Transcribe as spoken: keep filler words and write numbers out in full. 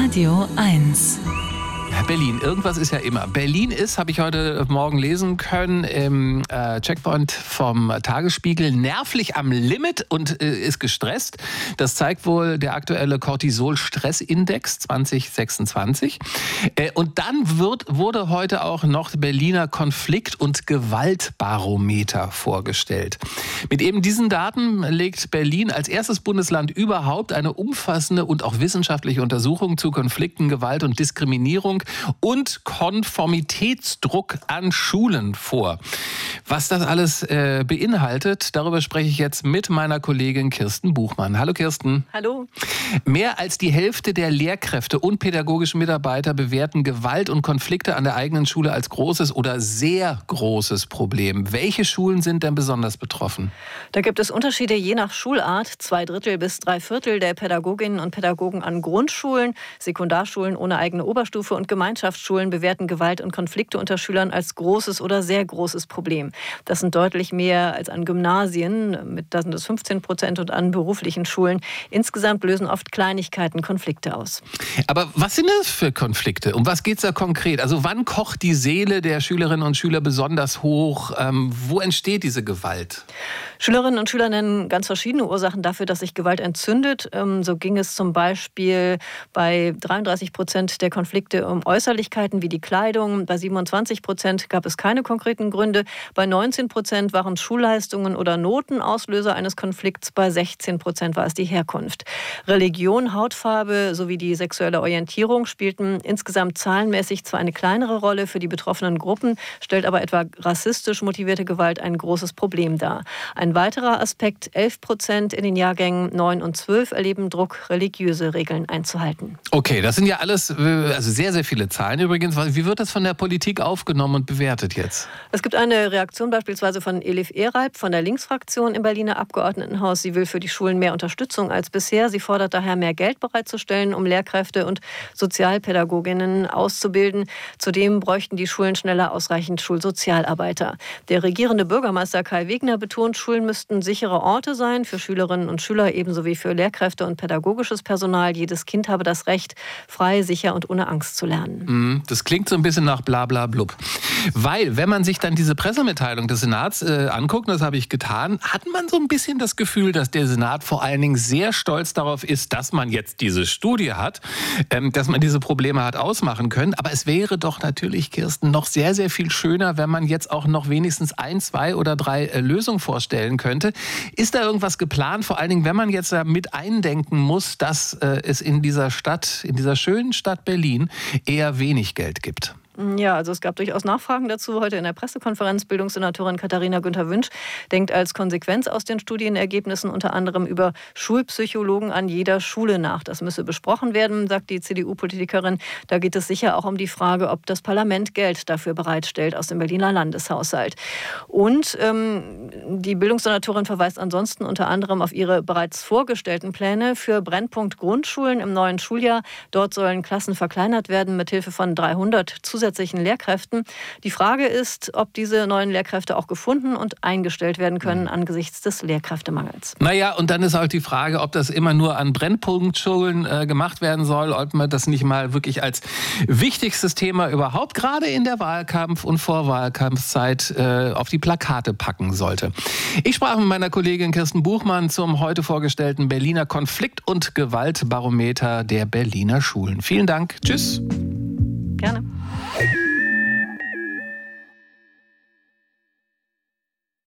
Radio eins. Berlin, irgendwas ist ja immer. Berlin ist, habe ich heute Morgen lesen können, im äh, Checkpoint vom Tagesspiegel nervlich am Limit und äh, ist gestresst. Das zeigt wohl der aktuelle Cortisol-Stressindex zwanzig sechsundzwanzig. Äh, und dann wird, wurde heute auch noch Berliner Konflikt- und Gewaltbarometer vorgestellt. Mit eben diesen Daten legt Berlin als erstes Bundesland überhaupt eine umfassende und auch wissenschaftliche Untersuchung zu Konflikten, Gewalt und Diskriminierung und Konformitätsdruck an Schulen vor. Was das alles äh, beinhaltet, darüber spreche ich jetzt mit meiner Kollegin Kirsten Buchmann. Hallo Kirsten. Hallo. Mehr als die Hälfte der Lehrkräfte und pädagogischen Mitarbeiter bewerten Gewalt und Konflikte an der eigenen Schule als großes oder sehr großes Problem. Welche Schulen sind denn besonders betroffen? Da gibt es Unterschiede je nach Schulart. Zwei Drittel bis drei Viertel der Pädagoginnen und Pädagogen an Grundschulen, Sekundarschulen ohne eigene Oberstufe und Gemeinschaftsschulen bewerten Gewalt und Konflikte unter Schülern als großes oder sehr großes Problem. Das sind deutlich mehr als an Gymnasien, mit da sind es fünfzehn Prozent, und an beruflichen Schulen. Insgesamt lösen oft Kleinigkeiten Konflikte aus. Aber was sind das für Konflikte? Um was geht es da konkret? Also wann kocht die Seele der Schülerinnen und Schüler besonders hoch? Ähm, wo entsteht diese Gewalt? Schülerinnen und Schüler nennen ganz verschiedene Ursachen dafür, dass sich Gewalt entzündet. Ähm, so ging es zum Beispiel bei dreiunddreißig Prozent der Konflikte um Äußerlichkeiten wie die Kleidung. Bei siebenundzwanzig Prozent gab es keine konkreten Gründe. Bei neunzehn Prozent waren Schulleistungen oder Noten Auslöser eines Konflikts. Bei sechzehn Prozent war es die Herkunft. Religion, Hautfarbe sowie die sexuelle Orientierung spielten insgesamt zahlenmäßig zwar eine kleinere Rolle für die betroffenen Gruppen, stellt aber etwa rassistisch motivierte Gewalt ein großes Problem dar. Ein weiterer Aspekt: elf Prozent in den Jahrgängen neun und zwölf erleben Druck, religiöse Regeln einzuhalten. Okay, das sind ja alles also sehr, sehr viele Zahlen übrigens. Wie wird das von der Politik aufgenommen und bewertet jetzt? Es gibt eine Reaktion beispielsweise von Elif Eralp von der Linksfraktion im Berliner Abgeordnetenhaus. Sie will für die Schulen mehr Unterstützung als bisher. Sie fordert daher, mehr Geld bereitzustellen, um Lehrkräfte und Sozialpädagoginnen auszubilden. Zudem bräuchten die Schulen schneller ausreichend Schulsozialarbeiter. Der regierende Bürgermeister Kai Wegner betont, Schulen müssten sichere Orte sein für Schülerinnen und Schüler, ebenso wie für Lehrkräfte und pädagogisches Personal. Jedes Kind habe das Recht, frei, sicher und ohne Angst zu lernen. Das klingt so ein bisschen nach bla bla blub. Weil, wenn man sich dann diese Pressemitteilung des Senats äh, anguckt, das habe ich getan, hat man so ein bisschen das Gefühl, dass der Senat vor allen Dingen sehr stolz darauf ist, dass man jetzt diese Studie hat, ähm, dass man diese Probleme hat ausmachen können. Aber es wäre doch natürlich, Kirsten, noch sehr, sehr viel schöner, wenn man jetzt auch noch wenigstens ein, zwei oder drei äh, Lösungen vorstellen könnte. Ist da irgendwas geplant? Vor allen Dingen, wenn man jetzt da mit eindenken muss, dass äh, es in dieser Stadt, in dieser schönen Stadt Berlin eher wenig Geld gibt. Ja, also es gab durchaus Nachfragen dazu heute in der Pressekonferenz. Bildungssenatorin Katharina Günther-Wünsch denkt als Konsequenz aus den Studienergebnissen unter anderem über Schulpsychologen an jeder Schule nach. Das müsse besprochen werden, sagt die C D U-Politikerin. Da geht es sicher auch um die Frage, ob das Parlament Geld dafür bereitstellt aus dem Berliner Landeshaushalt. Und ähm, die Bildungssenatorin verweist ansonsten unter anderem auf ihre bereits vorgestellten Pläne für Brennpunkt Grundschulen im neuen Schuljahr. Dort sollen Klassen verkleinert werden mithilfe von dreihundert zusätzlichen Lehrkräften. Die Frage ist, ob diese neuen Lehrkräfte auch gefunden und eingestellt werden können angesichts des Lehrkräftemangels. Naja, und dann ist halt die Frage, ob das immer nur an Brennpunktschulen äh, gemacht werden soll, ob man das nicht mal wirklich als wichtigstes Thema überhaupt gerade in der Wahlkampf- und Vorwahlkampfzeit äh, auf die Plakate packen sollte. Ich sprach mit meiner Kollegin Kirsten Buchmann zum heute vorgestellten Berliner Konflikt- und Gewaltbarometer der Berliner Schulen. Vielen Dank. Tschüss.